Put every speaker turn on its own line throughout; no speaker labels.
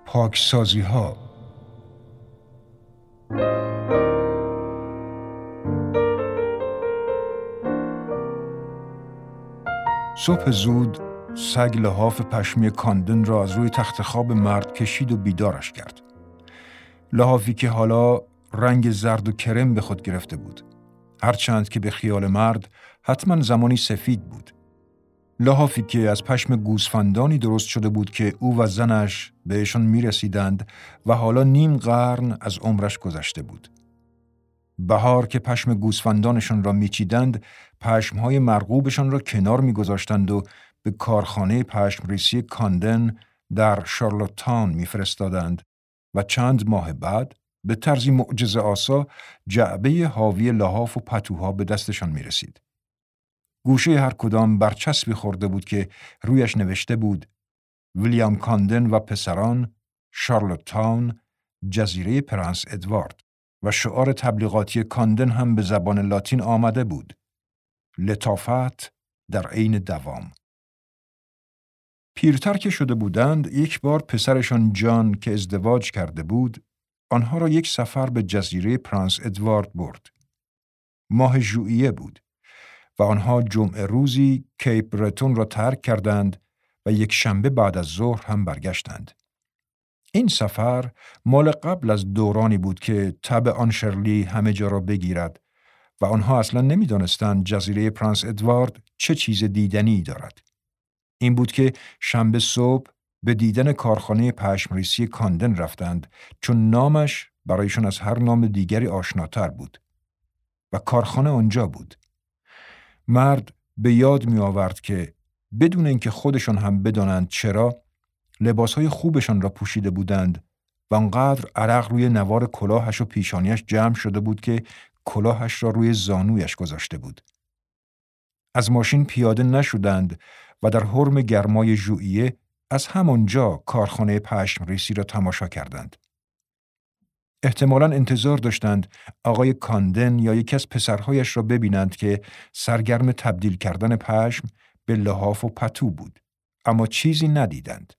پاکسازی ها. صبح زود سگ لحاف پشمی کاندن را از روی تخت خواب مرد کشید و بیدارش کرد. لحافی که حالا رنگ زرد و کرم به خود گرفته بود، هرچند که به خیال مرد حتما زمانی سفید بود. لحافی که از پشم گوسفندانی درست شده بود که او و زنش بهشان میرسیدند و حالا نیم قرن از عمرش گذشته بود. بهار که پشم گوسفندانشان را میچیدند، پشمهای مرغوبشان را کنار میگذاشتند و به کارخانه پشمریسی کاندن در شارلوتتاون میفرستادند و چند ماه بعد به طرزی معجزه‌آسا جعبه حاوی لحاف و پتوها به دستشان میرسید. گوشه هر کدام برچسبی خورده بود که رویش نوشته بود ویلیام کاندن و پسران، شارلوتتاون، جزیره پرنس ادوارد، و شعار تبلیغاتی کاندن هم به زبان لاتین آمده بود: لطافت در عین دوام. پیرتر که شده بودند، یک بار پسرشان جان که ازدواج کرده بود، آنها را یک سفر به جزیره پرنس ادوارد برد. ماه ژوئیه بود و آنها جمعه روزی کیپ برتون را ترک کردند و یک شنبه بعد از ظهر هم برگشتند. این سفر مال قبل از دورانی بود که تب آن شرلی همه جا را بگیرد و آنها اصلا نمی‌دانستند جزیره پرنس ادوارد چه چیز دیدنی دارد. این بود که شنبه صبح به دیدن کارخانه پشمریسی کاندن رفتند، چون نامش برایشان از هر نام دیگری آشناتر بود و کارخانه آنجا بود. مرد به یاد می آورد که بدون اینکه خودشان هم بدانند چرا، لباسهای خوبشان را پوشیده بودند و انقدر عرق روی نوار کلاهش و پیشانیش جمع شده بود که کلاهش را روی زانویش گذاشته بود. از ماشین پیاده نشدند و در حرم گرمای ژوئیه از همانجا کارخانه پشمریسی را تماشا کردند. احتمالاً انتظار داشتند آقای کاندن یا یکی از پسرهایش را ببینند که سرگرم تبدیل کردن پشم به لحاف و پتو بود، اما چیزی ندیدند.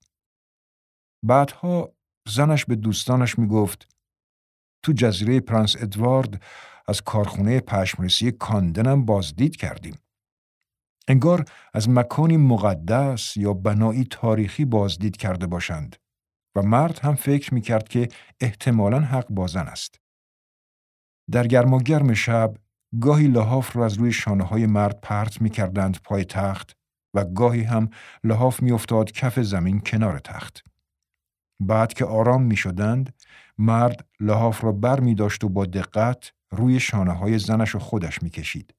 بعدها زنش به دوستانش میگفت تو جزیره پرنس ادوارد از کارخانه پشمریسی کاندنم بازدید کردیم. انگار از مکانی مقدس یا بنایی تاریخی بازدید کرده باشند و مرد هم فکر میکرد که احتمالاً حق با زن است. در گرماگرم شب گاهی لحاف را از روی شانه‌های مرد پرت میکردند پای تخت و گاهی هم لحاف میافتاد کف زمین کنار تخت. بعد که آرام میشدند، مرد لحاف را بر می‌داشت و با دقت روی شانه‌های زنش و خودش میکشید.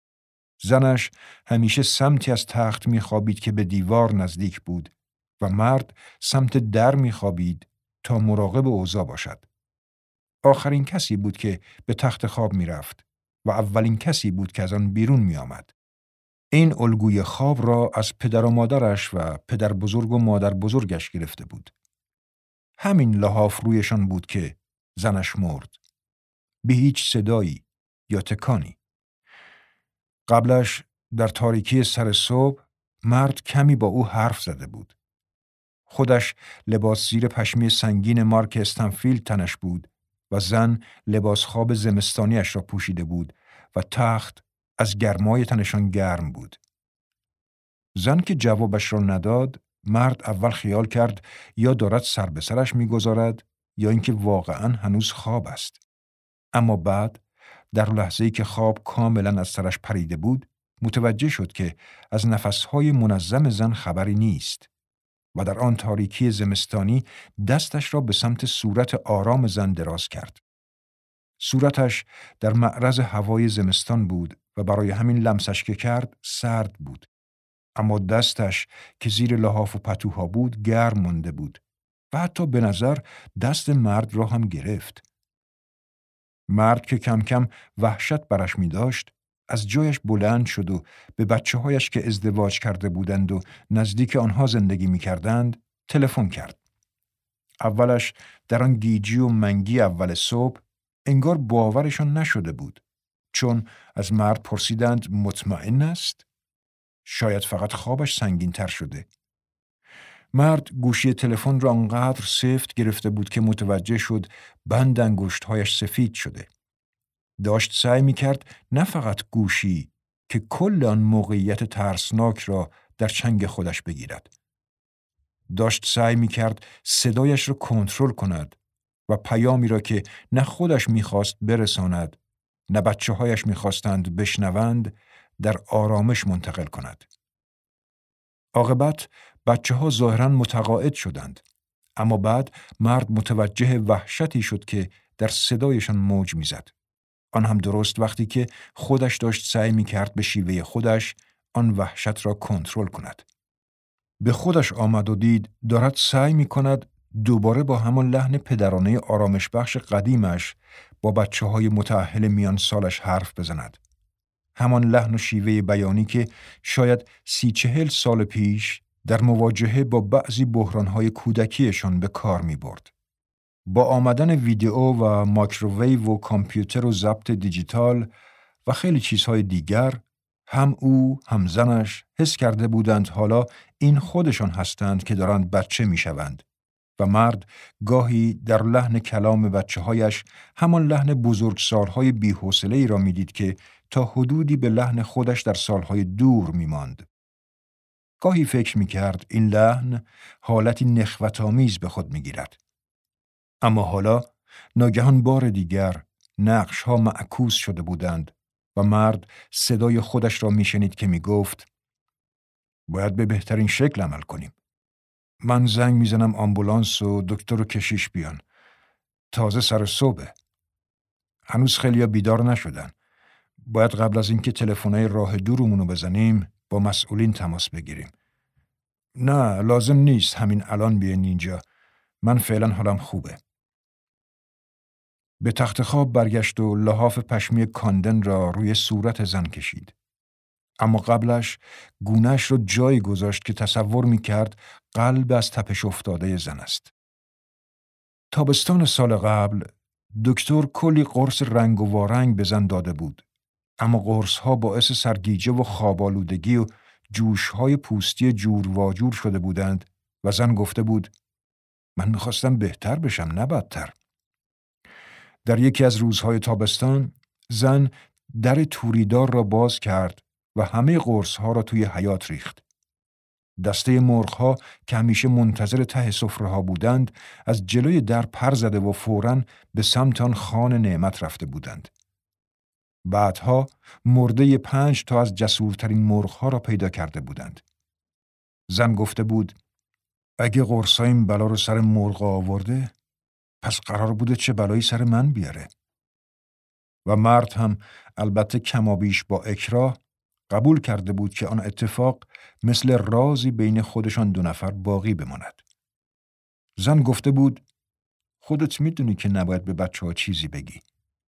زنش همیشه سمتی از تخت میخوابید که به دیوار نزدیک بود و مرد سمت در میخوابید تا مراقب اوضاع باشد. آخرین کسی بود که به تخت خواب میرفت و اولین کسی بود که از آن بیرون میآمد. این الگوی خواب را از پدر و مادرش و پدر بزرگ و مادر بزرگش گرفته بود. همین لحاف رویشان بود که زنش مرد، به هیچ صدایی یا تکانی. قبلش در تاریکی سر صبح مرد کمی با او حرف زده بود. خودش لباس زیر پشمی سنگین مارک استنفیلد تنش بود و زن لباس خواب زمستانیش را پوشیده بود و تخت از گرمای تنشان گرم بود. زن که جوابش را نداد، مرد اول خیال کرد یا دارد سر به سرش می‌گذارد یا اینکه واقعاً هنوز خواب است. اما بعد در لحظه‌ای که خواب کاملاً از سرش پریده بود، متوجه شد که از نفسهای منظم زن خبری نیست و در آن تاریکی زمستانی دستش را به سمت صورت آرام زن دراز کرد. صورتش در معرض هوای زمستان بود و برای همین لمسش که کرد سرد بود، اما دستش که زیر لحاف و پتوها بود گرم مانده بود و حتی به نظر دست مرد را هم گرفت. مرد که کم کم وحشت برش می داشت، از جایش بلند شد و به بچه‌هایش که ازدواج کرده بودند و نزدیک آنها زندگی می کردند تلفن کرد. اولش در آن گیجی و منگی اول صبح انگار باورشان نشده بود، چون از مرد پرسیدند مطمئن است؟ شاید فقط خوابش سنگین تر شده. مرد گوشی تلفن را آنقدر سفت گرفته بود که متوجه شد بند انگشت‌هایش سفید شده. داشت سعی می‌کرد نه فقط گوشی که کل آن موقعیت ترسناک را در چنگ خودش بگیرد. داشت سعی می‌کرد صدایش را کنترل کند و پیامی را که نه خودش می‌خواست برساند، نه بچه‌هایش می‌خواستند بشنوند، در آرامش منتقل کند. عاقبت بچه‌ها ظاهراً متقاعد شدند، اما بعد مرد متوجه وحشتی شد که در صدایشان موج می‌زد. آن هم درست وقتی که خودش داشت سعی می‌کرد به شیوه خودش آن وحشت را کنترل کند. به خودش آمد و دید دارد سعی می‌کند دوباره با همان لحن پدرانه آرامش بخش قدیمش با بچه‌های متأهل میان سالش حرف بزند. همان لحن و شیوه بیانی که شاید 30-40 سال پیش در مواجهه با بعضی بحران‌های کودکیشان به کار می‌برد. با آمدن ویدئو و مایکروویو و کامپیوتر و ضبط دیجیتال و خیلی چیزهای دیگر، هم او هم زنش حس کرده بودند حالا این خودشان هستند که دارند بچه میشوند و مرد گاهی در لحن کلام بچه‌هایش همان لحن بزرگسال‌های بی‌حوصله‌ای را می‌دید که تا حدودی به لحن خودش در سالهای دور می‌ماند. گاهی فکر می‌کرد این لحن حالتی نخوت‌آمیز به خود می‌گیرد. اما حالا ناگهان بار دیگر نقش‌ها معکوس شده بودند و مرد صدای خودش را می‌شنید که می‌گفت باید به بهترین شکل عمل کنیم. من زنگ می‌زنم آمبولانس و دکتر و کشیش بیان. تازه سر صبح. هنوز خیلیا بیدار نشدن. باید قبل از اینکه تلفن‌های راه دورمونو بزنیم با مسئولین تماس بگیریم. نه لازم نیست همین الان بیاین اینجا. من فعلا حالم خوبه. به تخت خواب برگشت و لحاف پشمی کاندن را روی صورت زن کشید. اما قبلش گونه‌اش را جایی گذاشت که تصور می‌کرد قلب از تپش افتاده زن است. تابستان سال قبل دکتر کلی قرص رنگ و وارنگ به زن داده بود. اما قرص‌ها باعث سرگیجه و خواب‌آلودگی و جوش‌های پوستی جور و جور شده بودند و زن گفته بود من می‌خواستم بهتر بشم نه بدتر. در یکی از روزهای تابستان زن در توریدار را باز کرد و همه قرص‌ها را توی حیاط ریخت. دسته مرغ‌ها که همیشه منتظر ته سفره‌ها بودند از جلوی در پر زده و فوراً به سمت آن خوان نعمت رفته بودند. بعدها مرده 5 تا از جسورترین مرغ‌ها را پیدا کرده بودند. زن گفته بود اگه قرص‌ها این بلا رو سر مرغ آورده پس قرار بوده چه بلایی سر من بیاره. و مرد هم البته کمابیش با اکراه قبول کرده بود که آن اتفاق مثل رازی بین خودشان دو نفر باقی بماند. زن گفته بود خودت میدونی که نباید به بچه‌ها چیزی بگی.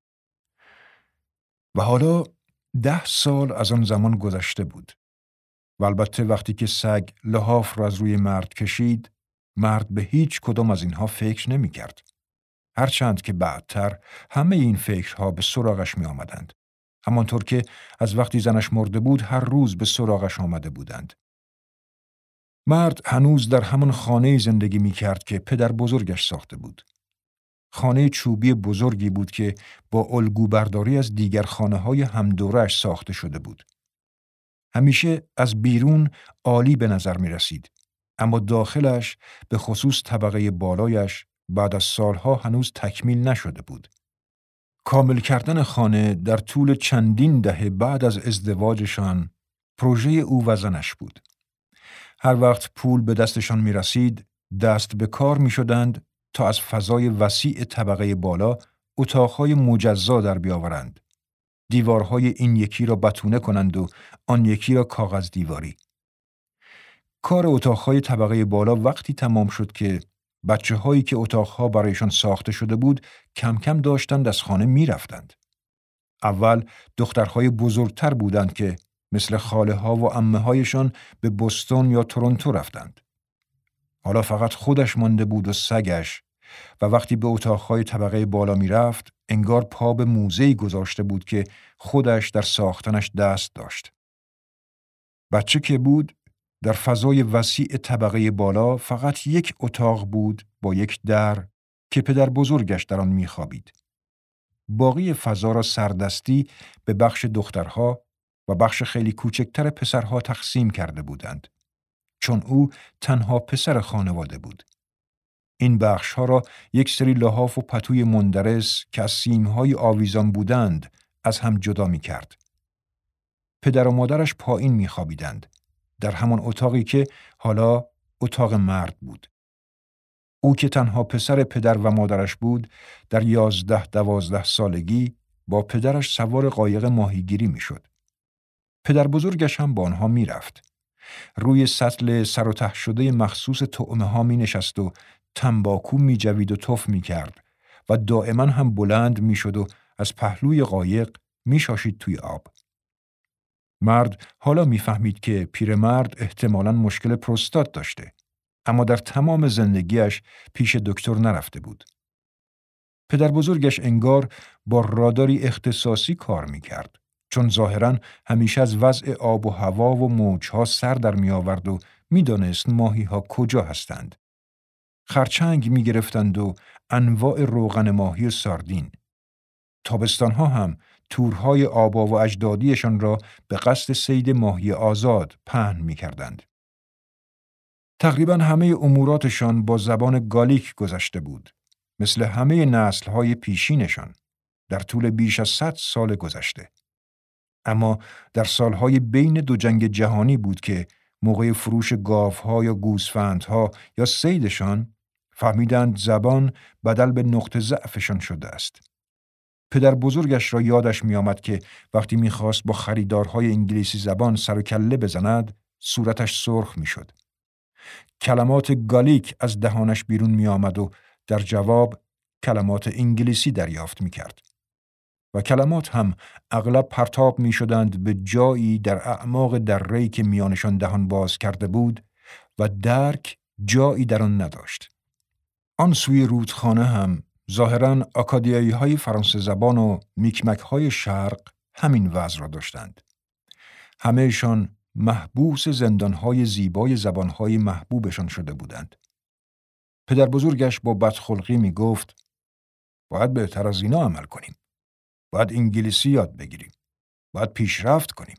و حالا 10 سال از آن زمان گذشته بود. و البته وقتی که سگ لحاف را از روی مرد کشید، مرد به هیچ کدام از اینها فکر نمی کرد. هرچند که بعدتر همه این فکرها به سراغش می آمدند. همانطور که از وقتی زنش مرده بود هر روز به سراغش آمده بودند. مرد هنوز در همان خانه‌ای زندگی می کرد که پدر بزرگش ساخته بود. خانه چوبی بزرگی بود که با الگو برداری از دیگر خانه‌های همدورش ساخته شده بود. همیشه از بیرون عالی به نظر می رسید، اما داخلش به خصوص طبقه بالایش بعد از سالها هنوز تکمیل نشده بود. کامل کردن خانه در طول چندین دهه بعد از ازدواجشان پروژه او و زنش بود. هر وقت پول به دستشان می رسید، دست به کار می شدند تا از فضای وسیع طبقه بالا اتاقهای مجزا در بیاورند. دیوارهای این یکی را بتونه کنند و آن یکی را کاغذ دیواری. کار اتاقهای طبقه بالا وقتی تمام شد که بچه‌هایی که اتاقها برایشان ساخته شده بود کم کم داشتند از خانه می رفتند. اول دخترهای بزرگتر بودند که مثل خاله ها و عمه هایشان به بوستون یا تورنتو رفتند. حالا فقط خودش مانده بود و سگش و وقتی به اتاقهای طبقه بالا می رفت انگار پا به موزه‌ای گذاشته بود که خودش در ساختنش دست داشت. بچه که بود در فضای وسیع طبقه بالا فقط یک اتاق بود با یک در که پدر بزرگش در آن می‌خوابید. باقی فضا را سردستی به بخش دخترها و بخش خیلی کوچکتر پسرها تقسیم کرده بودند، چون او تنها پسر خانواده بود. این بخشها را یک سری لحاف و پتوی مندرس که از سیم‌های آویزان بودند از هم جدا می‌کرد. پدر و مادرش پایین می‌خوابیدند، در همان اتاقی که حالا اتاق مرد بود. او که تنها پسر پدر و مادرش بود، در 11-12 سالگی با پدرش سوار قایق ماهیگیری می‌شد. پدر بزرگش هم با آنها می‌رفت. روی سطل سر و ته شده مخصوص طعمه‌ها می‌نشست و تنباکو می‌جوید و تف می‌کرد و دائما هم بلند می‌شد و از پهلوی قایق می‌شاشید توی آب. مرد حالا می‌فهمید که پیرمرد احتمالاً مشکل پروستات داشته، اما در تمام زندگیش پیش دکتر نرفته بود. پدر بزرگش انگار با راداری اختصاصی کار می‌کرد، چون ظاهراً همیشه از وضع آب و هوا و موجها سر در می‌آورد و می‌دانست ماهی‌ها کجا هستند. خرچنگ می‌گرفتند و انواع روغن ماهی و ساردین. تابستان‌ها هم تورهای آبا و اجدادیشان را به قصد صید ماهی آزاد پهن می‌کردند. تقریباً همه اموراتشان با زبان گالیک گذشته بود، مثل همه نسل‌های پیشینشان در طول بیش از 100 سال گذشته. اما در سالهای بین دو جنگ جهانی بود که موقع فروش گاوها یا گوسفندها یا صیدشان فهمیدند زبان بدل به نقطه ضعفشان شده است. پدر بزرگش را یادش می آمد که وقتی می خواست با خریدارهای انگلیسی زبان سر و کله بزند، صورتش سرخ می شد. کلمات گالیک از دهانش بیرون می آمد و در جواب کلمات انگلیسی دریافت می کرد. و کلمات هم اغلب پرتاب می شدند به جایی در اعماق دره‌ای که میانشان دهان باز کرده بود و درک جایی در آن نداشت. آن سوی رودخانه هم ظاهراً آکادیایی‌های فرانسه زبان و میکمک‌های شرق همین وضع را داشتند. همه‌شان محبوس زندان‌های زیبای زبان‌های محبوبشان شده بودند. پدر بزرگش با بدخلقی می گفت باید بهتر از اینا عمل کنیم. باید انگلیسی یاد بگیریم. باید پیشرفت کنیم.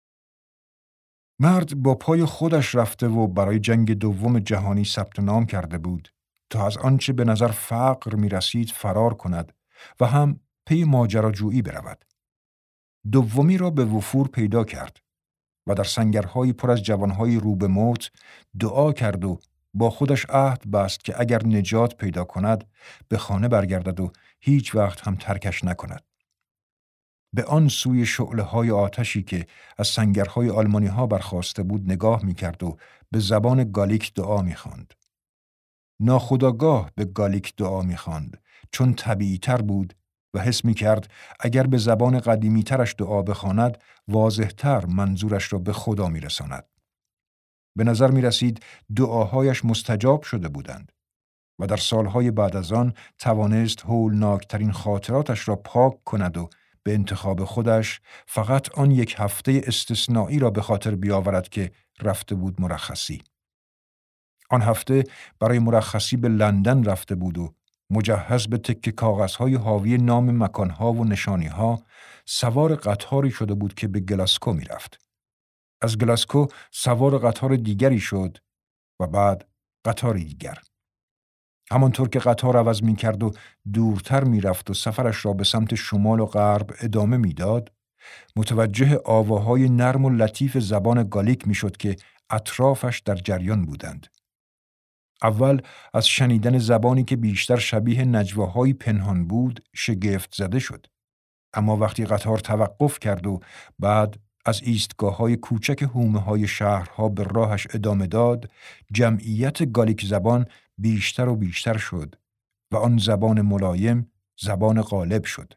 مرد با پای خودش رفته و برای جنگ دوم جهانی ثبت نام کرده بود تا از آنچه به نظر فقر می رسید فرار کند و هم پی ماجراجویی برود. دومی را به وفور پیدا کرد و در سنگرهایی پر از جوانهای رو به موت دعا کرد و با خودش عهد بست که اگر نجات پیدا کند به خانه برگردد و هیچ وقت هم ترکش نکند. به آن سوی شعله‌های آتشی که از سنگرهای آلمانی‌ها برخاسته بود نگاه می‌کرد و به زبان گالیک دعا می‌خواند. ناخودآگاه به گالیک دعا می‌خواند، چون طبیعی‌تر بود و حس می‌کرد اگر به زبان قدیمی‌ترش دعا بخواند واضح‌تر منظورش را به خدا می‌رساند. به نظر می‌رسید دعاهایش مستجاب شده بودند و در سالهای بعد از آن توانست هولناکترین خاطراتش را پاک کند و به انتخاب خودش فقط آن یک هفته استثنایی را به خاطر بیاورد که رفته بود مرخصی. آن هفته برای مرخصی به لندن رفته بود و مجهز به تکه کاغذهای حاوی نام مکانها و نشانیها سوار قطاری شده بود که به گلاسکو می رفت. از گلاسکو سوار قطار دیگری شد و بعد قطاری دیگر. همانطور که قطار عوض می کرد و دورتر می رفت و سفرش را به سمت شمال و غرب ادامه می داد، متوجه آواهای نرم و لطیف زبان گالیک می شد که اطرافش در جریان بودند. اول از شنیدن زبانی که بیشتر شبیه نجواهای پنهان بود شگفت زده شد. اما وقتی قطار توقف کرد و بعد از ایستگاه‌های کوچک حومه‌های شهرها به راهش ادامه داد، جمعیت گالیک زبان بیشتر و بیشتر شد و آن زبان ملایم زبان غالب شد.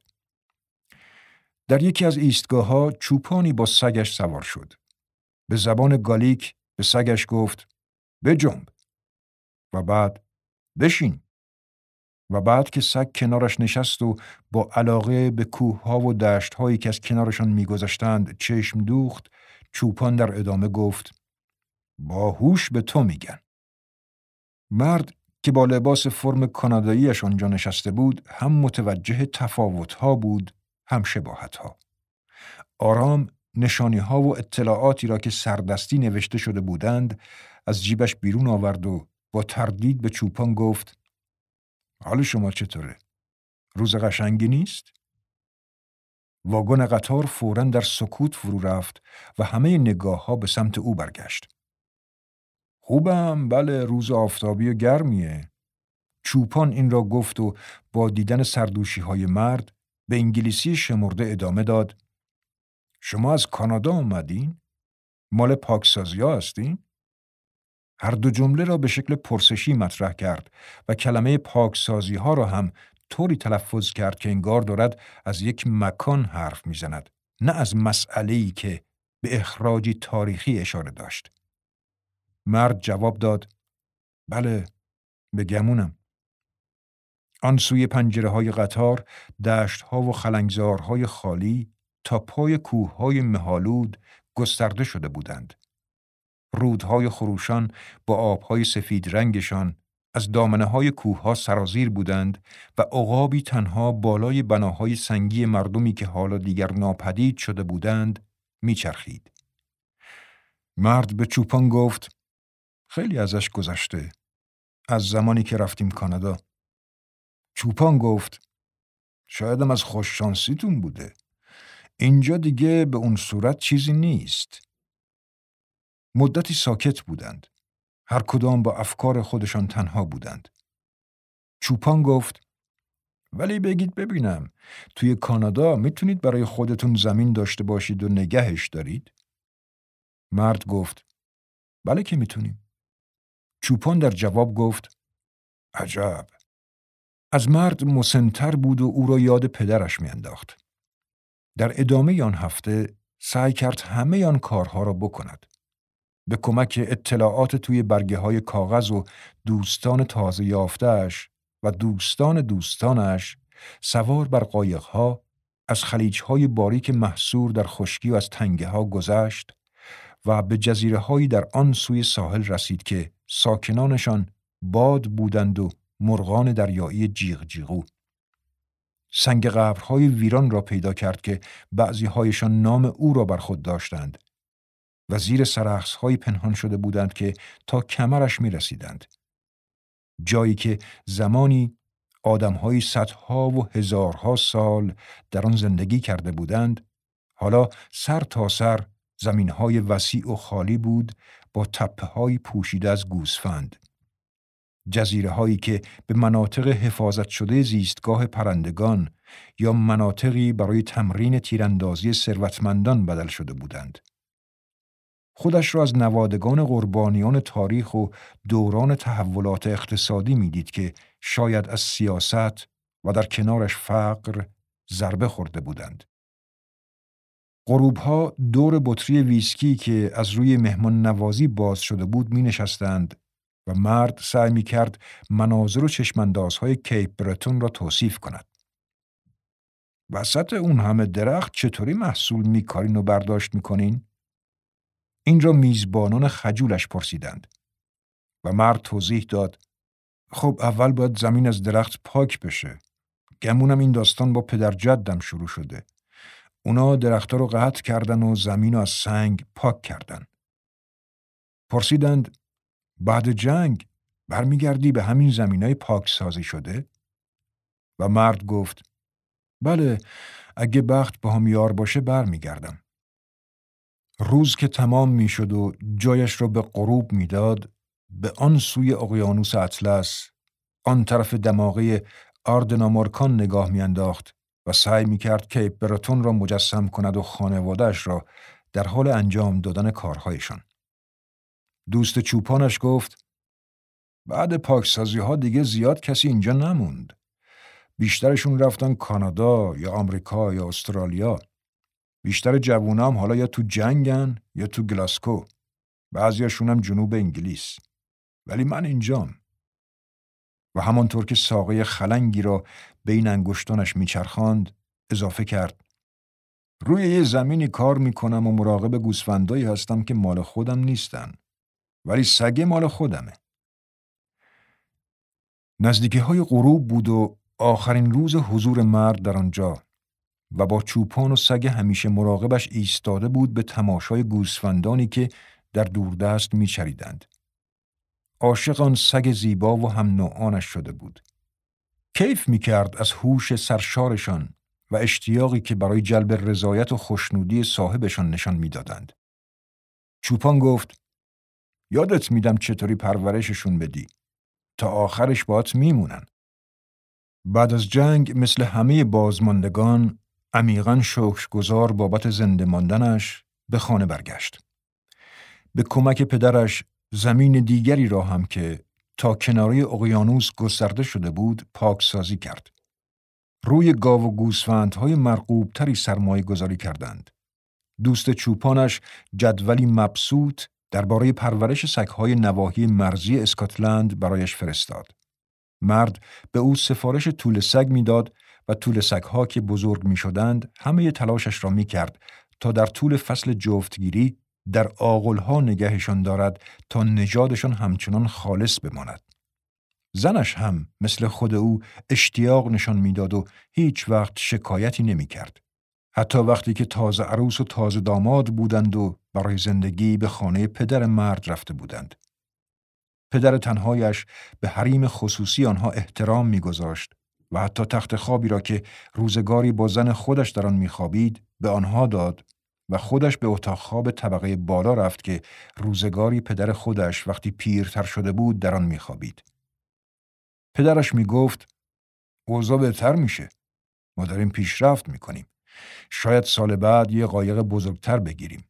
در یکی از ایستگاه‌ها چوپانی با سگش سوار شد. به زبان گالیک به سگش گفت بجنب و بعد بشین. و بعد که سگ کنارش نشست و با علاقه به کوه‌ها و دشت‌هایی که از کنارشان می‌گذشتند چشم دوخت، چوپان در ادامه گفت باهوش به تو میگن. مرد که با لباس فرم کاناداییش آنجا نشسته بود هم متوجه تفاوت‌ها بود هم شباهت‌ها. آرام نشانی‌ها و اطلاعاتی را که سردستی نوشته شده بودند از جیبش بیرون آورد و با تردید به چوپان گفت: حال شما چطوره؟ روز قشنگی نیست؟ واگن قطار فوراً در سکوت فرو رفت و همه نگاه‌ها به سمت او برگشت. خوبم، بله، روز آفتابی و گرمیه. چوپان این را گفت و با دیدن سردوشی‌های مرد به انگلیسی شمرده ادامه داد: شما از کانادا آمدین؟ مال پاکسازی‌ها هستین؟ هر دو جمله را به شکل پرسشی مطرح کرد و کلمه پاکسازی‌ها را هم طوری تلفظ کرد که انگار دارد از یک مکان حرف می‌زند، نه از مسئله‌ای که به اخراجی تاریخی اشاره داشت. مرد جواب داد: بله، به گمونم. آن سوی پنجره‌های قطار دشت‌ها و خلنگزارهای خالی تا پای کوه‌های مه‌آلود گسترده شده بودند. رودهای خروشان با آبهای سفید رنگشان از دامنه‌های کوه‌ها سرازیر بودند و عقابی تنها بالای بناهای سنگی مردمی که حالا دیگر ناپدید شده بودند میچرخید. مرد به چوپان گفت: خیلی ازش گذشته، از زمانی که رفتیم کانادا. چوپان گفت: شایدم از خوششانسیتون بوده. اینجا دیگه به اون صورت چیزی نیست. مدتی ساکت بودند. هر کدام با افکار خودشان تنها بودند. چوپان گفت: ولی بگید ببینم، توی کانادا میتونید برای خودتون زمین داشته باشید و نگهش دارید؟ مرد گفت: بله که میتونیم. چوپان در جواب گفت: عجب. از مرد مسن‌تر بود و او را یاد پدرش میانداخت. در ادامه آن هفته سعی کرد همه آن کارها را بکند. به کمک اطلاعات توی برگه‌های کاغذ و دوستان تازه یافته‌اش و دوستانش سوار بر قایق‌ها از خلیج‌های باریک محصور در خشکی و از تنگه‌ها گذشت و به جزیره‌هایی در آن سوی ساحل رسید که ساکنانشان باد بودند و مرغان دریایی جیغ جیغو. سنگ قبرهای ویران را پیدا کرد که بعضی‌هایشان نام او را بر خود داشتند و زیر سرخس‌های پنهان شده بودند که تا کمرش می رسیدند. جایی که زمانی آدم‌های صدها و هزارها سال در آن زندگی کرده بودند، حالا سر تا سر زمین‌های وسیع و خالی بود با تپه‌های پوشیده از گوسفند. جزیره‌هایی که به مناطق حفاظت شده زیستگاه پرندگان یا مناطقی برای تمرین تیراندازی ثروتمندان بدل شده بودند. خودش را از نوادگان قربانیان تاریخ و دوران تحولات اقتصادی می‌دید که شاید از سیاست و در کنارش فقر ضربه خورده بودند. غروب‌ها دور بطری ویسکی که از روی مهمان نوازی باز شده بود می‌نشستند و مرد سعی می‌کرد مناظر و چشم‌اندازهای کیپ برتون را توصیف کند. وسط اون همه درخت چطوری محصول می‌کارین و برداشت می‌کنین؟ این را میزبانان خجولش پرسیدند و مرد توضیح داد: خب اول باید زمین از درخت پاک بشه. گمونم این داستان با پدر جدم شروع شده. اونا درخت‌ها رو قطع کردن و زمین رو از سنگ پاک کردن. پرسیدند: بعد جنگ برمیگردی به همین زمینای پاک سازی شده؟ و مرد گفت: بله، اگه بخت با هم یار باشه برمیگردم. روز که تمام میشد و جایش را به غروب میداد، به آن سوی اقیانوس اطلس، آن طرف دماغه آردنامارکان نگاه میانداخت و سعی میکرد کیپ برتون را مجسم کند و خانواده‌اش را در حال انجام دادن کارهایشان. دوست چوپانش گفت: بعد پاکسازی ها دیگه زیاد کسی اینجا نموند. بیشترشون رفتن کانادا یا آمریکا یا استرالیا. بیشتر جوونام حالا یا تو جنگن یا تو گلاسکو. بعضیاشون هم جنوب انگلیس. ولی من اینجام. و همانطور که ساقه خلنگی را بین انگشتانش میچرخاند اضافه کرد: روی یه زمینی کار میکنم و مراقب گوسفندایی هستم که مال خودم نیستن. ولی سگ مال خودمه. نزدیکی های غروب بود و آخرین روز حضور مرد در آنجا و با چوپان و سگ همیشه مراقبش ایستاده بود به تماشای گوسفندانی که در دوردست میچریدند. عاشق آن سگ زیبا و هم نوعانش شده بود. کیف میکرد از هوش سرشارشان و اشتیاقی که برای جلب رضایت و خوشنودی صاحبشان نشان میدادند. چوپان گفت: یادت میدم چطوری پرورششون بدی. تا آخرش باهات میمونن. بعد از جنگ مثل همه بازماندگان عمیقاً شکرگزار بابت زنده ماندنش به خانه برگشت. به کمک پدرش زمین دیگری را هم که تا کناره اقیانوس گسترده شده بود پاکسازی کرد. روی گاو و گوسفندهای مرغوبتری سرمایه گذاری کردند. دوست چوپانش جدولی مبسوط درباره پرورش سگ‌های نواحی مرزی اسکاتلند برایش فرستاد. مرد به او سفارش توله سگ میداد و توله سگ‌ها که بزرگ می‌شدند همه تلاشش را می‌کرد تا در طول فصل جفتگیری در آغل‌ها نگهشان دارد تا نژادشان همچنان خالص بماند. زنش هم مثل خود او اشتیاق نشان میداد و هیچ وقت شکایتی نمی‌کرد. حتی وقتی که تازه عروس و تازه داماد بودند و برای زندگی به خانه پدر مرد رفته بودند. پدر تنهایش به حریم خصوصی آنها احترام می‌گذاشت و حتی تخت خوابی را که روزگاری با زن خودش در آن می‌خوابید به آنها داد و خودش به اتاق خواب طبقه بالا رفت که روزگاری پدر خودش وقتی پیرتر شده بود در آن می‌خوابید. پدرش می‌گفت: اوضاع بهتر میشه. ما داریم پیشرفت می‌کنیم. شاید سال بعد یه قایق بزرگتر بگیریم.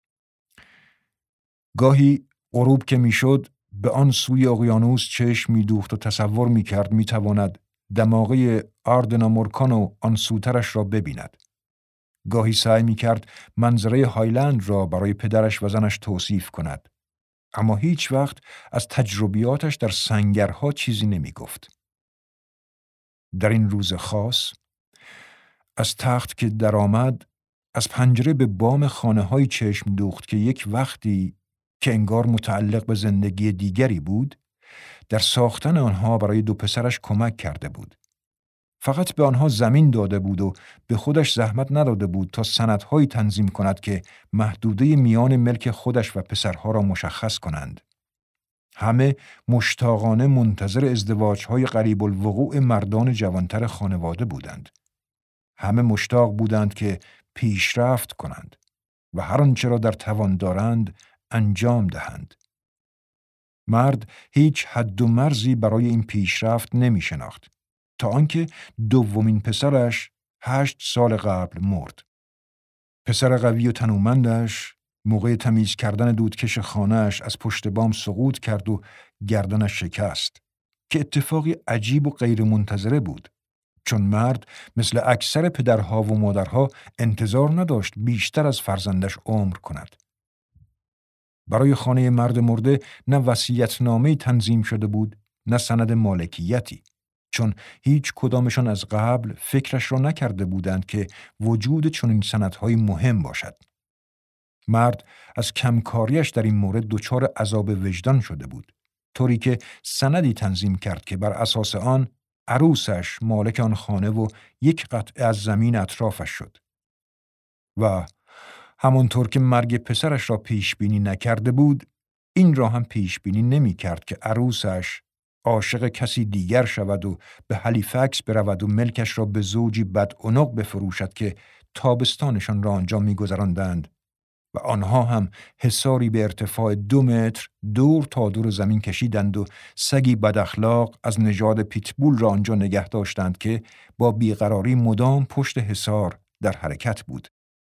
گاهی غروب که میشد به آن سوی اقیانوس چشم می‌دوخت و تصور می‌کرد می‌تواند دماغه آردنا مورکانو آن سوترش را ببیند. گاهی سعی می‌کرد منظره هایلند را برای پدرش و زنش توصیف کند، اما هیچ وقت از تجربیاتش در سنگرها چیزی نمی‌گفت. در این روز خاص از تخت که درآمد از پنجره به بام خانه‌های چشم دوخت که یک وقتی که انگار متعلق به زندگی دیگری بود در ساختن آنها برای دو پسرش کمک کرده بود. فقط به آنها زمین داده بود و به خودش زحمت نداده بود تا سندهایی تنظیم کند که محدوده میان ملک خودش و پسرها را مشخص کنند. همه مشتاقانه منتظر ازدواج‌های قریب الوقوع مردان جوانتر خانواده بودند. همه مشتاق بودند که پیشرفت کنند و هر آنچه را در توان دارند انجام دهند. مرد هیچ حد و مرزی برای این پیشرفت نمی شناخت تا آنکه دومین پسرش 8 سال قبل مرد. پسر قوی و تنومندش موقع تمیز کردن دودکش خانه‌اش از پشت بام سقوط کرد و گردنش شکست که اتفاقی عجیب و غیر منتظره بود، چون مرد مثل اکثر پدرها و مادرها انتظار نداشت بیشتر از فرزندش عمر کند. برای خانه مرد مرده نه وصیت‌نامه‌ای تنظیم شده بود نه سند مالکیتی، چون هیچ کدامشان از قبل فکرش را نکرده بودند که وجود چنین سندهای مهم باشد. مرد از کمکاریش در این مورد دچار عذاب وجدان شده بود، طوری که سندی تنظیم کرد که بر اساس آن عروسش مالک آن خانه و یک قطعه از زمین اطرافش شد. و همانطور که مرگ پسرش را پیش بینی نکرده بود، این را هم پیش بینی نمی کرد که عروسش عاشق کسی دیگر شود و به هالیفکس برود و ملکش را به زوجی بدعنق بفروشد که تابستانشان را آنجا می گذراندند و آنها هم حصاری به ارتفاع 2 متر دور تا دور زمین کشیدند و سگی بداخلاق از نژاد پیتبول را آنجا نگه داشتند که با بیقراری مدام پشت حصار در حرکت بود.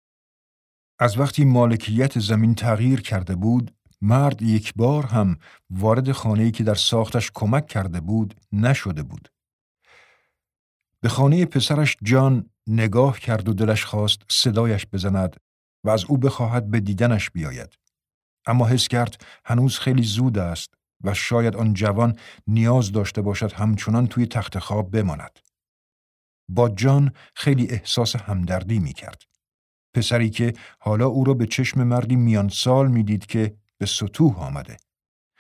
از وقتی مالکیت زمین تغییر کرده بود، مرد یک بار هم وارد خانه‌ای که در ساختش کمک کرده بود نشده بود. به خانه پسرش جان نگاه کرد و دلش خواست صدایش بزند و از او بخواهد به دیدنش بیاید. اما حس کرد هنوز خیلی زود است و شاید آن جوان نیاز داشته باشد همچنان توی تخت خواب بماند. با جان خیلی احساس همدردی می کرد. پسری که حالا او را به چشم مردی میان سال می دید که به سطوح آمده.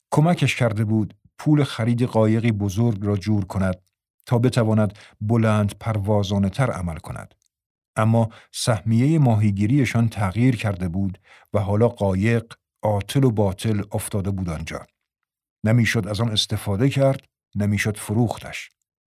کمکش کرده بود پول خرید قایقی بزرگ را جور کند تا بتواند بلند پروازانه تر عمل کند. اما سهمیه ماهیگیریشان تغییر کرده بود و حالا قایق عاطل و باطل افتاده بود آنجا. نمیشد از آن استفاده کرد، نمیشد فروختش.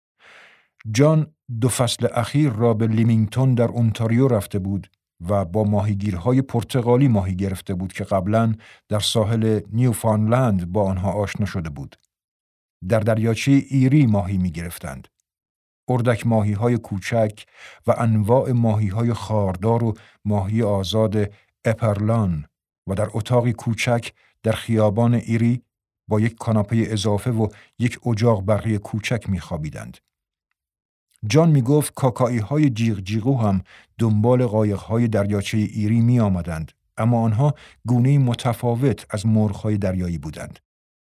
جان 2 فصل اخیر را به لیمینگتون در اونتاریو رفته بود و با ماهیگیرهای پرتغالی ماهی گرفته بود که قبلاً در ساحل نیوفاندلند با آنها آشنا شده بود. در دریاچه ایری ماهی می گرفتند. اردک ماهی‌های کوچک و انواع ماهی‌های خاردار و ماهی آزاد اپرلان و در اتاقی کوچک در خیابان ایری با یک کاناپه اضافه و یک اجاق برقی کوچک می‌خوابیدند. جان می‌گفت کاکائی‌های جیغ جیغو هم دنبال قایق‌های دریاچه ایری می‌آمدند، اما آنها گونه‌ای متفاوت از مرغ‌های دریایی بودند.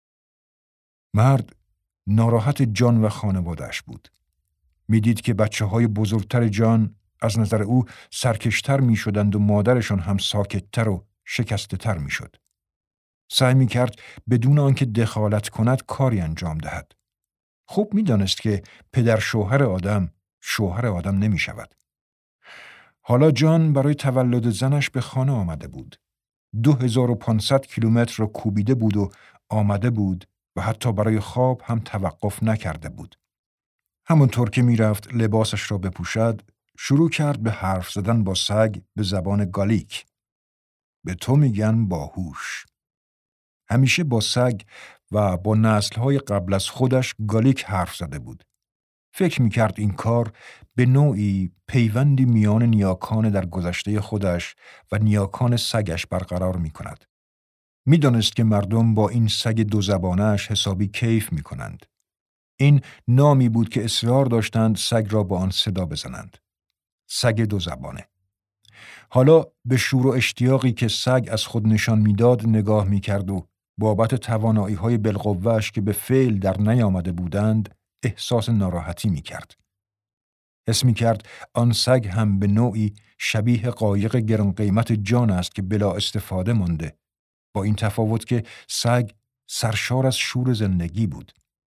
مرد ناراحت جان و خانواده‌اش بود. میدید که بچه‌های بزرگتر جان از نظر او سرکشتر می‌شدند و مادرشان هم ساکت‌تر و شکسته‌تر می‌شد. سعی می‌کرد بدون آنکه دخالت کند کاری انجام دهد. خوب می‌دانست که پدر شوهر آدم نمی‌شود. حالا جان برای تولد زنش به خانه آمده بود. 2500 کیلومتر را کوبیده بود و آمده بود و حتی برای خواب هم توقف نکرده بود. همونطور که میرفت لباسش را بپوشد، شروع کرد به حرف زدن با سگ به زبان گالیک. به تو میگن باهوش. همیشه با سگ و با نسل‌های قبل از خودش گالیک حرف زده بود. فکر میکرد این کار به نوعی پیوندی میان نیاکان در گذشته خودش و نیاکان سگش برقرار میکند. میدانست که مردم با این سگ 2 زبانش حسابی کیف میکنند. این نامی بود که اصرار داشتند سگ را با آن صدا بزنند. سگ 2 زبانه. حالا به شور و اشتیاقی که سگ از خود نشان میداد نگاه میکرد و بابت توانایی‌های بالقوه‌اش که به فعل در نیامده بودند احساس ناراحتی میکرد. حس میکرد آن سگ هم به نوعی شبیه قایق گران قیمت جان است که بلا استفاده مانده، با این تفاوت که سگ سرشار از شور زندگی بود.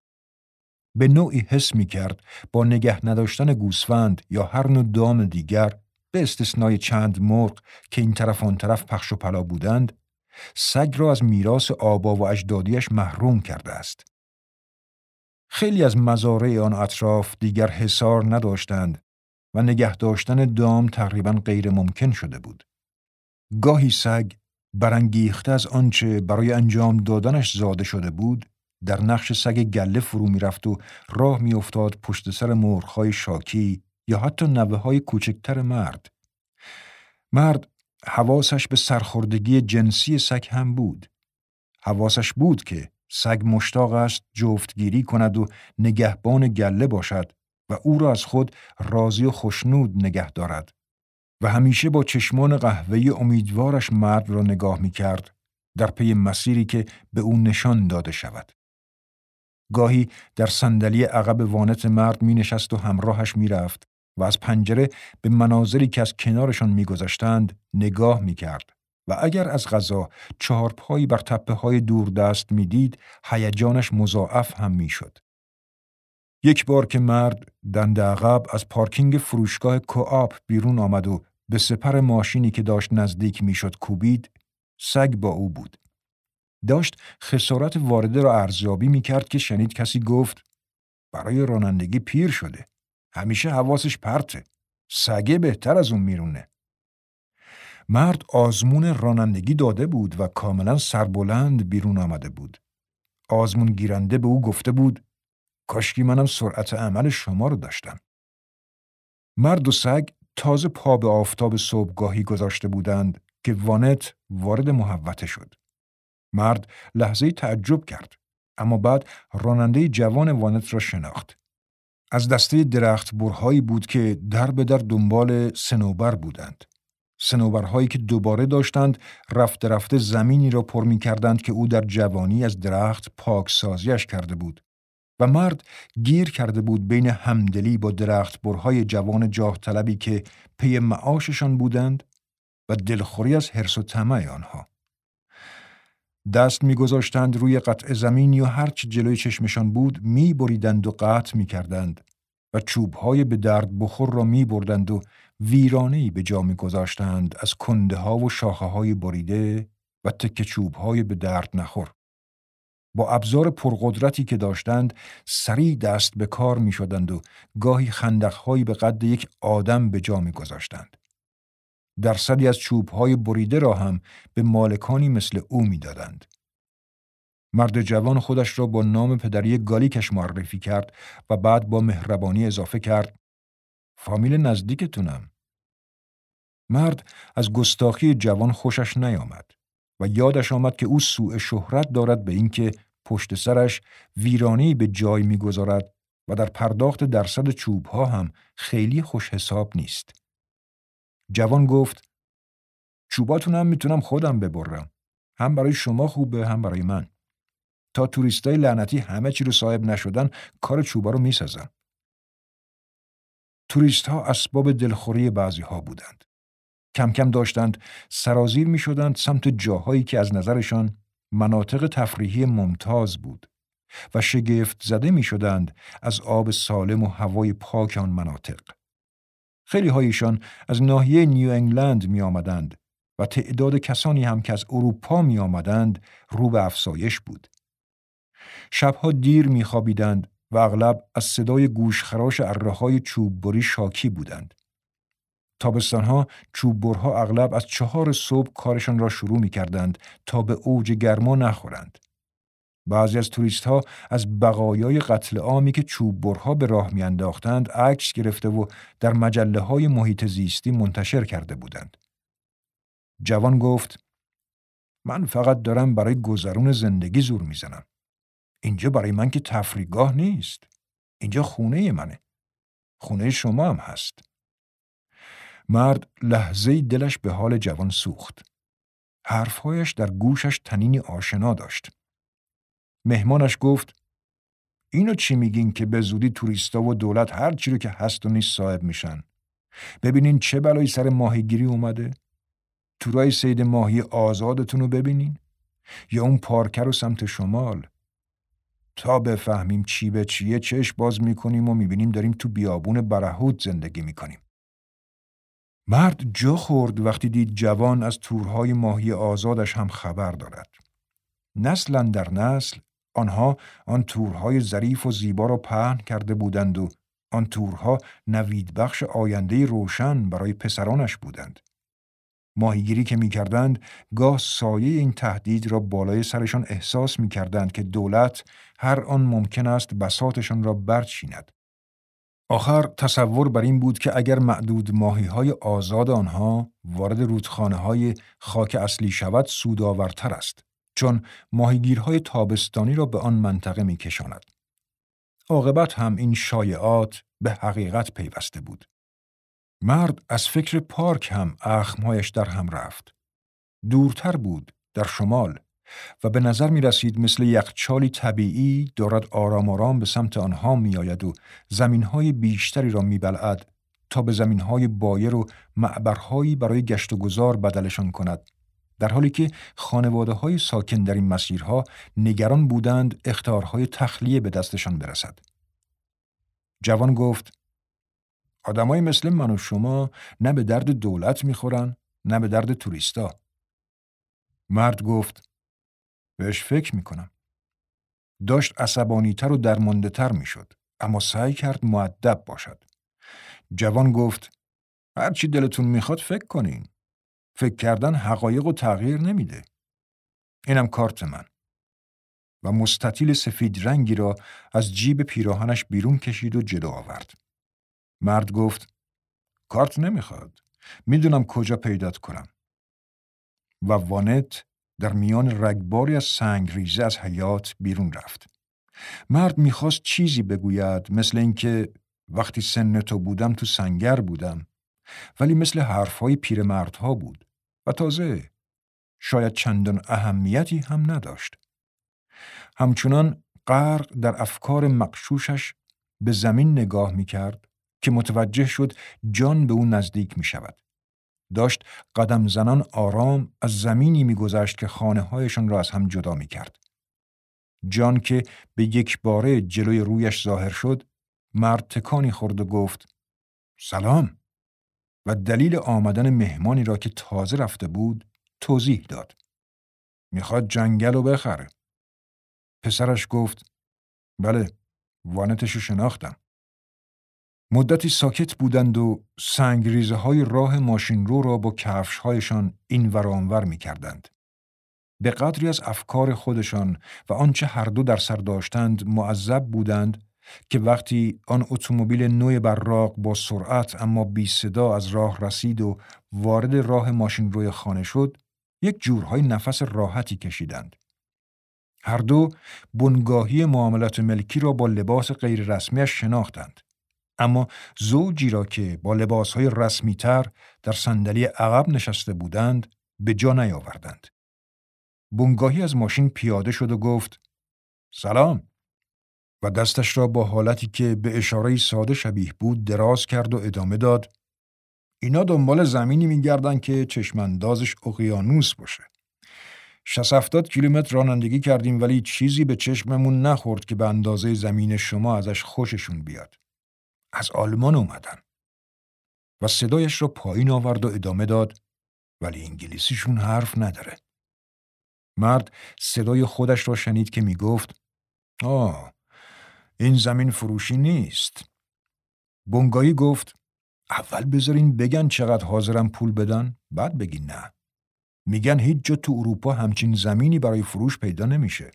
به نوعی حس می‌کرد با نگه نداشتن گوسفند یا هر نوع دام دیگر به استثنای چند مرغ که این طرف آن طرف پخش و پلا بودند، سگ را از میراث آبا و اجدادیش محروم کرده است. خیلی از مزارع آن اطراف دیگر حصار نداشتند و نگه داشتن دام تقریباً غیر ممکن شده بود. گاهی سگ برانگیخته از آنچه برای انجام دادنش زاده شده بود، در نقش سگ گله فرو می رفت و راه می افتاد پشت سر مرغ‌های شاکی یا حتی نوه‌های کوچکتر مرد. مرد حواسش به سرخوردگی جنسی سگ هم بود. حواسش بود که سگ مشتاق است جفتگیری کند و نگهبان گله باشد و او را از خود راضی و خوشنود نگه دارد و همیشه با چشمان قهوه‌ای امیدوارش مرد را نگاه می کرد در پی مسیری که به او نشان داده شود. گاهی در صندلی عقب وانت مرد می نشست و همراهش می رفت و از پنجره به مناظری که از کنارشان می گذشتند نگاه می کرد و اگر از قضا 4 پایی بر تپه های دوردست می دید هیجانش مضاعف هم می شد. یک بار که مرد دنده عقب از پارکینگ فروشگاه کوآپ بیرون آمد و به سپر ماشینی که داشت نزدیک می شد کوبید، سگ با او بود. داشت خسارت وارده را ارزیابی می کرد که شنید کسی گفت برای رانندگی پیر شده. همیشه حواسش پرته. سگه بهتر از اون میرونه. مرد آزمون رانندگی داده بود و کاملا سربلند بیرون آمده بود. آزمون گیرنده به او گفته بود کاشکی منم سرعت عمل شما رو داشتم. مرد و سگ تازه پا به آفتاب صبحگاهی گذاشته بودند که وانت وارد محوطه شد. مرد لحظه‌ای تعجب کرد، اما بعد راننده جوان وانت را شناخت. از دسته درخت برهایی بود که در به در دنبال صنوبر بودند. صنوبرهایی که دوباره داشتند رفته رفته زمینی را پر می کردند که او در جوانی از درخت پاکسازیش کرده بود و مرد گیر کرده بود بین همدلی با درخت برهای جوان جاه طلبی که پی معاششان بودند و دلخوری از حرص و طمع آنها. دست می‌گذاشتند روی قطع زمینی و هرچی جلوی چشمشان بود می‌بریدند و قطع می‌کردند و چوب‌های به درد بخور را می‌بردند و ویرانه‌ای به جا می‌گذاشتند از کنده‌ها و شاخه‌های بریده و تکه چوب‌های به درد نخور. با ابزار پرقدرتی که داشتند سریع دست به کار می‌شدند و گاهی خندق‌هایی به قد یک آدم به جا می‌گذاشتند. درصدی از چوب‌های بریده را هم به مالکانی مثل او می‌دادند. مرد جوان خودش را با نام پدری گالیکش معرفی کرد و بعد با مهربانی اضافه کرد: فامیل نزدیکتونم. مرد از گستاخی جوان خوشش نیامد و یادش آمد که او سوء شهرت دارد به اینکه پشت سرش ویرانه‌ای به جای می‌گذارد و در پرداخت درصد چوب‌ها هم خیلی خوش حساب نیست. جوان گفت: چوباتون هم میتونم خودم ببرم. هم برای شما خوبه هم برای من. تا توریستای لعنتی همه چی رو صاحب نشدن کار چوبا رو میسازن. توریست‌ها اسباب دلخوری بعضی‌ها بودند. کم کم داشتند سرازیر می‌شدند سمت جاهایی که از نظرشان مناطق تفریحی ممتاز بود و شگفت زده می‌شدند از آب سالم و هوای پاک آن مناطق. خیلی هایشان از ناحیه نیو انگلند می آمدند و تعداد کسانی هم که از اروپا می آمدند رو به افزایش بود. شبها دیر می خوابیدند و اغلب از صدای گوشخراش اره‌های چوببری شاکی بودند. تابستانها چوببرها اغلب از 4 صبح کارشان را شروع می کردند تا به اوج گرما نخورند. بعضی از توریست‌ها از بقایای قتل عامی که چوببرها به راه می‌انداختند عکس گرفته و در مجله‌های محیط زیستی منتشر کرده بودند. جوان گفت: من فقط دارم برای گذرون زندگی زور میزنم. اینجا برای من که تفریحگاه نیست. اینجا خونه منه. خونه شما هم هست. مرد لحظه‌ای دلش به حال جوان سوخت. حرفهایش در گوشش طنینی آشنا داشت. مهمانش گفت: اینو چی میگین که به زودی توریستا و دولت هر چی رو که هست و نیست صاحب میشن؟ ببینین چه بلایی سر ماهیگیری اومده؟ تورای صید ماهی آزادتون رو ببینین؟ یا اون پارکر رو سمت شمال؟ تا بفهمیم چی به چیه چشم باز میکنیم و میبینیم داریم تو بیابون برهوت زندگی میکنیم. مرد جا خورد وقتی دید جوان از تورهای ماهی آزادش هم خبر دارد. نسل اندر نسل آنها آن تورهای ظریف و زیبا را پهن کرده بودند و آن تورها نویدبخش آینده روشن برای پسرانش بودند. ماهیگیری که می‌کردند گاه سایه این تهدید را بالای سرشان احساس می‌کردند که دولت هر آن ممکن است بساطشان را برچیند. آخر تصور بر این بود که اگر معدود ماهی‌های آزاد آنها وارد رودخانه‌های خاک اصلی شود سودآورتر است، چون ماهیگیرهای تابستانی را به آن منطقه می‌کشاند. عاقبت هم این شایعات به حقیقت پیوسته بود. مرد از فکر پارک هم اخمهایش در هم رفت. دورتر بود، در شمال، و به نظر می رسید مثل یخچالی طبیعی دارد آرام آرام به سمت آنها می آید و زمینهای بیشتری را می بلعد تا به زمینهای بایر و معبرهایی برای گشت و گذار بدلشان کند، در حالی که خانواده‌های ساکن در این مسیرها نگران بودند اخطارهای تخلیه به دستشان برسد. جوان گفت: آدمای مثل من و شما نه به درد دولت میخورن نه به درد توریستا. مرد گفت: بهش فکر میکنم. داشت عصبانی‌تر و درمانده‌تر میشد، اما سعی کرد مؤدب باشد. جوان گفت: هرچی دلتون میخواد فکر کنین. فکر کردن حقایق و تغییر نمیده. اینم کارت من. و مستطیل سفید رنگی را از جیب پیراهنش بیرون کشید و جلو آورد. مرد گفت: کارت نمیخواد. میدونم کجا پیدات کنم. و وانت در میان رگباری از سنگ ریزه از حیاط بیرون رفت. مرد میخواست چیزی بگوید، مثل اینکه وقتی سن تو بودم تو سنگر بودم، ولی مثل حرفهای پیرمردها بود و تازه شاید چندان اهمیتی هم نداشت. همچنان غرق در افکار مغشوشش به زمین نگاه میکرد که متوجه شد جان به او نزدیک میشود. داشت قدم زنان آرام از زمینی می‌گذشت که خانه‌هایشان را از هم جدا می‌کرد. جان که به یک باره جلوی رویش ظاهر شد، مرد تکانی خورد و گفت سلام و دلیل آمدن مهمانی را که تازه رفته بود توضیح داد. میخواد جنگل رو بخره. پسرش گفت بله، وانتشو شناختم. مدتی ساکت بودند و سنگریزه های راه ماشین رو را با کفش هایشان این ور آنور می کردند. به قدری از افکار خودشان و آنچه هر دو در سر داشتند معذب بودند که وقتی آن اتومبیل نو براق با سرعت اما بی صدا از راه رسید و وارد راه ماشین روی خانه شد، یک جورهای نفس راحتی کشیدند. هر دو بنگاهی معاملات ملکی را با لباس غیر رسمیش شناختند. اما زوجی را که با لباسهای رسمی‌تر در صندلی عقب نشسته بودند به جا نیاوردند. بنگاهی از ماشین پیاده شد و گفت سلام و دستش را با حالتی که به اشاره ساده شبیه بود دراز کرد و ادامه داد اینا دنبال زمینی می‌گردن که چشماندازش اقیانوس باشه. 60-70 کیلومتر رانندگی کردیم ولی چیزی به چشممون نخورد که به اندازه زمین شما ازش خوششون بیاد. از آلمان اومدن. و صدایش را پایین آورد و ادامه داد ولی انگلیسیشون حرف نداره. مرد صدای خودش را شنید که می گفت این زمین فروشی نیست. بنگاهی گفت اول بذارین بگن چقدر حاضرن پول بدن، بعد بگین نه. میگن هیچ جا تو اروپا همچین زمینی برای فروش پیدا نمیشه.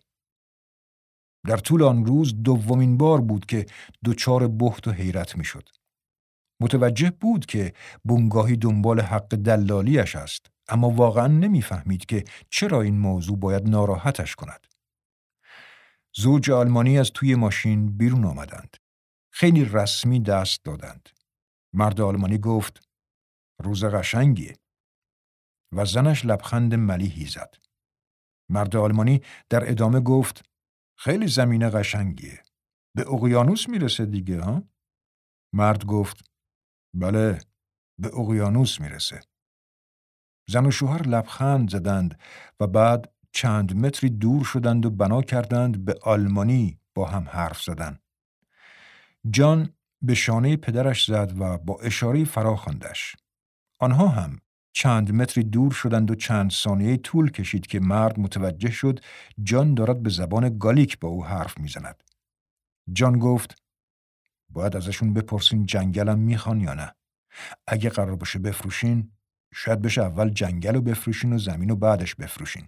در طول آن روز دومین بار بود که دچار بهت و حیرت میشد. متوجه بود که بنگاهی دنبال حق دلالیش است، اما واقعا نمیفهمید که چرا این موضوع باید ناراحتش کند. زوج آلمانی از توی ماشین بیرون آمدند. خیلی رسمی دست دادند. مرد آلمانی گفت روز قشنگیه و زنش لبخند ملیحی زد. مرد آلمانی در ادامه گفت خیلی زمین قشنگیه. به اقیانوس میرسه دیگه ها؟ مرد گفت بله، به اقیانوس میرسه. زن و شوهر لبخند زدند و بعد چند متری دور شدند و بنا کردند به آلمانی با هم حرف زدن. جان به شانه پدرش زد و با اشاره فرا خواندش. آنها هم چند متری دور شدند و چند ثانیه طول کشید که مرد متوجه شد جان دارد به زبان گالیک با او حرف میزند. جان گفت باید ازشون بپرسین جنگلم میخوان یا نه. اگه قرار باشه بفروشین، شاید بشه اول جنگل رو بفروشین و زمین رو بعدش بفروشین.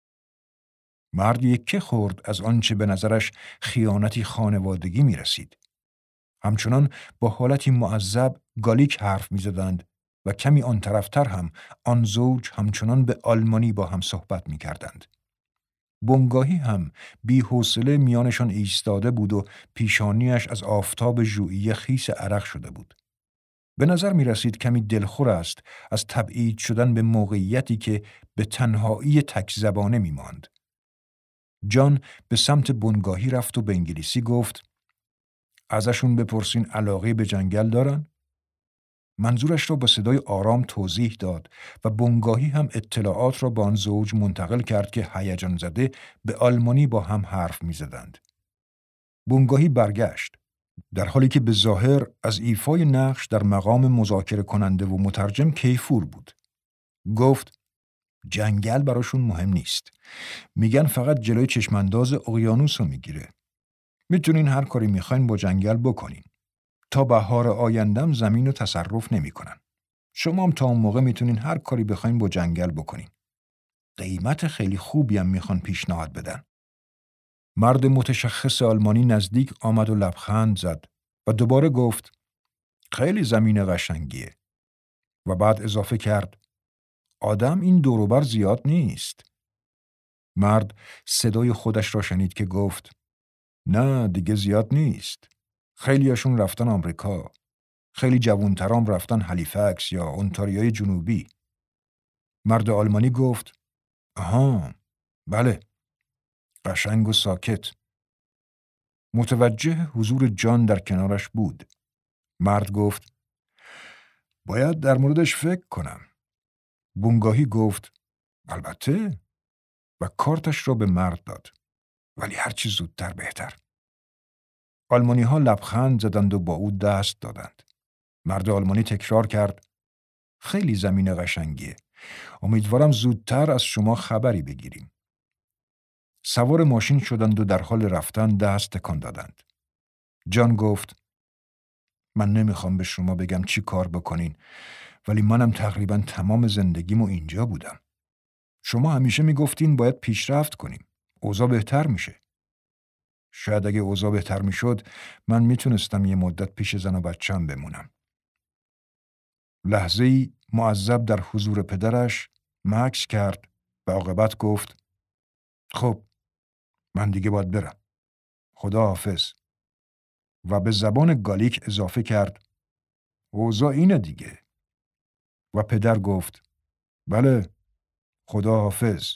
مرد یکه خورد از آنچه به نظرش خیانتی خانوادگی می رسید. همچنان با حالتی معذب گالیک حرف می زدند و کمی آن طرفتر هم آن زوج همچنان به آلمانی با هم صحبت می کردند. بنگاهی هم بی حوصله میانشان ایستاده بود و پیشانیش از آفتاب ژوئیه خیس عرق شده بود. به نظر می رسید کمی دلخور است از تبعید شدن به موقعیتی که به تنهایی تک زبانه می ماند. جان به سمت بنگاهی رفت و به انگلیسی گفت ازشون بپرسین علاقه به جنگل دارن؟ منظورش را با صدای آرام توضیح داد و بنگاهی هم اطلاعات را با آن زوج منتقل کرد که هیجان زده به آلمانی با هم حرف می زدند. بنگاهی برگشت در حالی که به ظاهر از ایفای نقش در مقام مذاکره کننده و مترجم کیفور بود. گفت جنگل براشون مهم نیست. میگن فقط جلوی چشمانداز اقیانوس رو میگیره. میتونین هر کاری میخواین با جنگل بکنین. تا بهار آیندم زمین رو تصرف نمیکنن. شما هم تا اون موقع میتونین هر کاری بخواین با جنگل بکنین. قیمت خیلی خوبی هم میخوان پیشنهاد بدن. مرد متشخص آلمانی نزدیک آمد و لبخند زد و دوباره گفت خیلی زمین قشنگیه. و بعد اضافه کرد آدم این دور و بر زیاد نیست. مرد صدای خودش را شنید که گفت نه دیگه زیاد نیست. خیلیاشون رفتن آمریکا. خیلی جوانترام رفتن هالیفکس یا اونتاریوی جنوبی. مرد آلمانی گفت آها، بله، قشنگ و ساکت. متوجه حضور جان در کنارش بود. مرد گفت باید در موردش فکر کنم. بونگاهی گفت البته و کارتش را به مرد داد. ولی هرچی زودتر بهتر. آلمانی ها لبخند زدند و با او دست دادند. مرد آلمانی تکرار کرد خیلی زمین قشنگیه. امیدوارم زودتر از شما خبری بگیریم. سوار ماشین شدند و در حال رفتن دست تکان دادند. جان گفت من نمیخوام به شما بگم چی کار بکنین، ولی منم تقریبا تمام زندگیمو اینجا بودم. شما همیشه میگفتین باید پیشرفت کنیم. اوضاع بهتر میشه. شاید اگه اوضاع بهتر میشد من میتونستم یه مدت پیش زن و بچه‌م بمونم. لحظه‌ای معذب در حضور پدرش مکث کرد و عاقبت گفت خب من دیگه باید برم. خدا حافظ. و به زبان گالیک اضافه کرد اوضاع اینه دیگه. و پدر گفت بله خدا حافظ.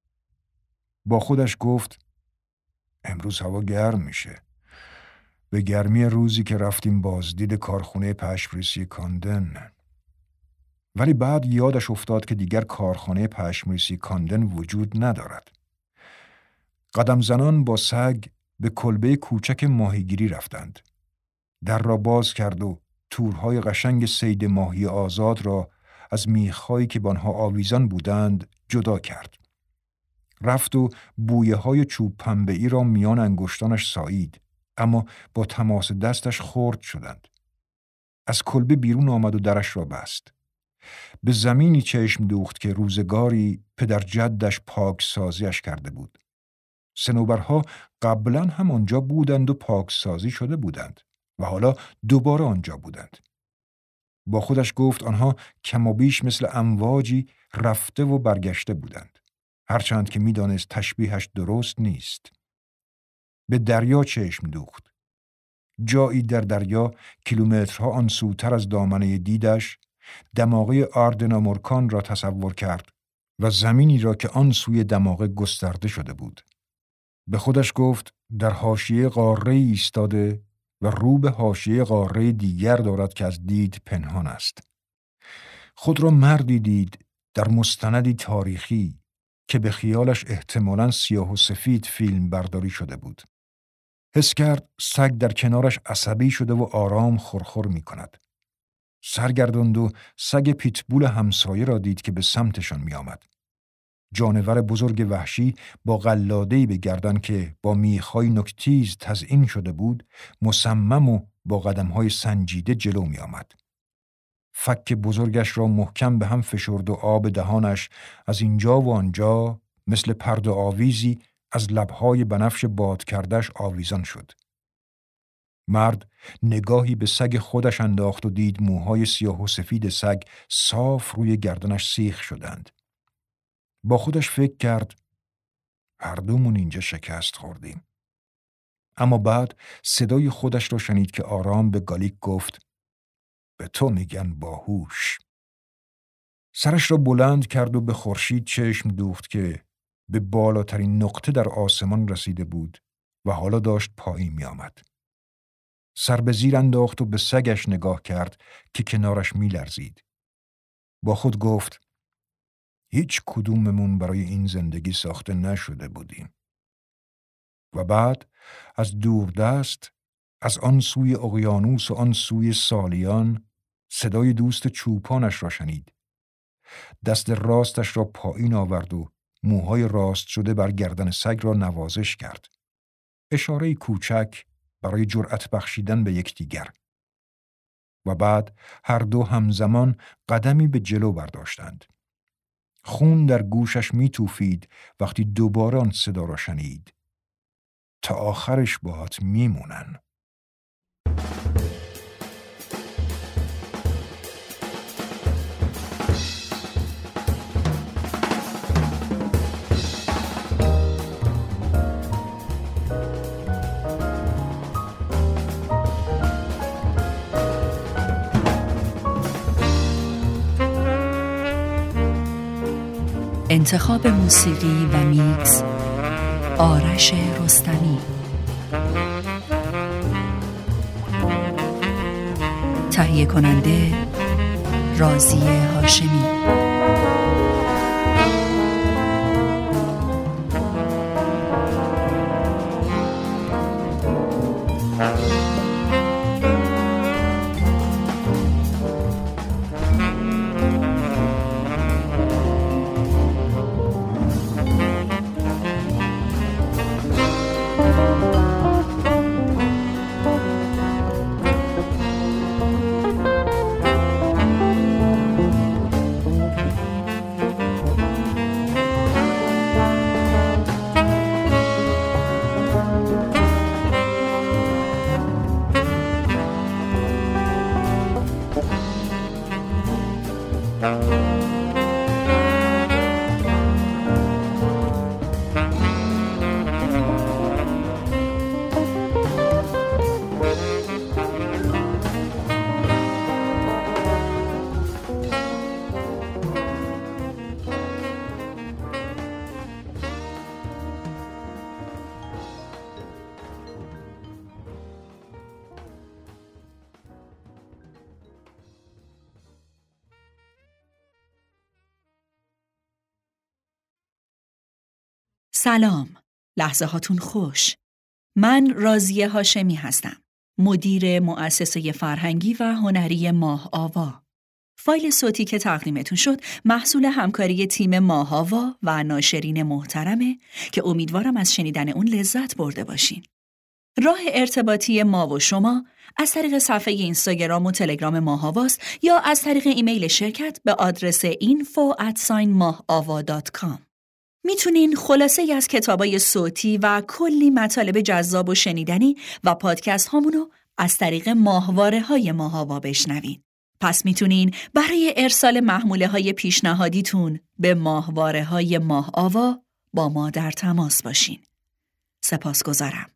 با خودش گفت امروز هوا گرم میشه. به گرمی روزی که رفتیم بازدید کارخونه پشمریزی کاندن. ولی بعد یادش افتاد که دیگر کارخانه پشمریزی کاندن وجود ندارد. قدم زنان با سگ به کلبه کوچک ماهیگیری رفتند. در را باز کرد و تورهای قشنگ صید ماهی آزاد را از میخ‌هایی که بانها آویزان بودند جدا کرد. رفت و بویه‌های چوب پنبه‌ای را میان انگشتانش سایید، اما با تماس دستش خرد شدند. از کلبه بیرون آمد و درش را بست. به زمینی چشم دوخت که روزگاری پدر جدش پاک سازیش کرده بود. صنوبرها قبلا هم آنجا بودند و پاک سازی شده بودند و حالا دوباره آنجا بودند. با خودش گفت آنها کم و بیش مثل امواجی رفته و برگشته بودند. هرچند که می‌دانست تشبیهش درست نیست. به دریا چشم دوخت. جایی در دریا کیلومترها آن سوتر از دامنه دیدش دماغه آردنامورکان را تصور کرد و زمینی را که آن سوی دماغه گسترده شده بود. به خودش گفت در حاشیه قاره ایستاده و رو به حاشیه قاره دیگر دارد که از دید پنهان است. خود را مردی دید در مستندی تاریخی که به خیالش احتمالاً سیاه و سفید فیلم برداری شده بود. حس کرد سگ در کنارش عصبی شده و آرام خورخور می کند. سرگرداند و سگ پیتبول همسایه را دید که به سمتشان می آمد. جانور بزرگ وحشی با قلاده‌ای به گردن که با میخ‌های نوک‌تیز تزیین شده بود، مصمم و با قدم‌های سنجیده جلو می آمد. فک بزرگش را محکم به هم فشرد و آب دهانش از اینجا و آنجا مثل پرده آویزی از لب‌های بنفش باد کردش آویزان شد. مرد نگاهی به سگ خودش انداخت و دید موهای سیاه و سفید سگ صاف روی گردنش سیخ شدند. با خودش فکر کرد هر دومون اینجا شکست خوردیم. اما بعد صدای خودش را شنید که آرام به گالیک گفت به تو میگن باهوش. سرش را بلند کرد و به خورشید چشم دوخت که به بالاترین نقطه در آسمان رسیده بود و حالا داشت پایین می آمد. سر به زیر انداخت و به سگش نگاه کرد که کنارش می لرزید. با خود گفت هیچ کدوممون برای این زندگی ساخته نشده بودیم. و بعد از دوردست، از آن سوی اقیانوس و آن سوی سالیان، صدای دوست چوپانش را شنید. دست راستش را پایین آورد و موهای راست شده بر گردن سگ را نوازش کرد. اشاره کوچک برای جرأت بخشیدن به یکدیگر. و بعد هر دو همزمان قدمی به جلو برداشتند. خون در گوشش میتوفید وقتی دوباره آن صدا را شنید. تا آخرش باهات میمونن.
انتخاب موسیقی و میکس آرش رستمی. تهیه کننده رازی هاشمی. سلام، لحظه هاتون خوش. من راضیه هاشمی هستم، مدیر مؤسسه فرهنگی و هنری ماه آوا. فایل صوتی که تقدیمتون شد محصول همکاری تیم ماه آوا و ناشرین محترمه که امیدوارم از شنیدن اون لذت برده باشین. راه ارتباطی ما و شما از طریق صفحه اینستاگرام و تلگرام ماه آواست یا از طریق ایمیل شرکت به آدرس info@mahava.com. میتونین خلاصه ای از کتابای صوتی و کلی مطالب جذاب و شنیدنی و پادکست هامونو از طریق ماهواره‌های ماه آوا بشنوین. پس میتونین برای ارسال محموله‌های پیشنهادیتون به ماهواره‌های ماه آوا با ما در تماس باشین. سپاسگزارم.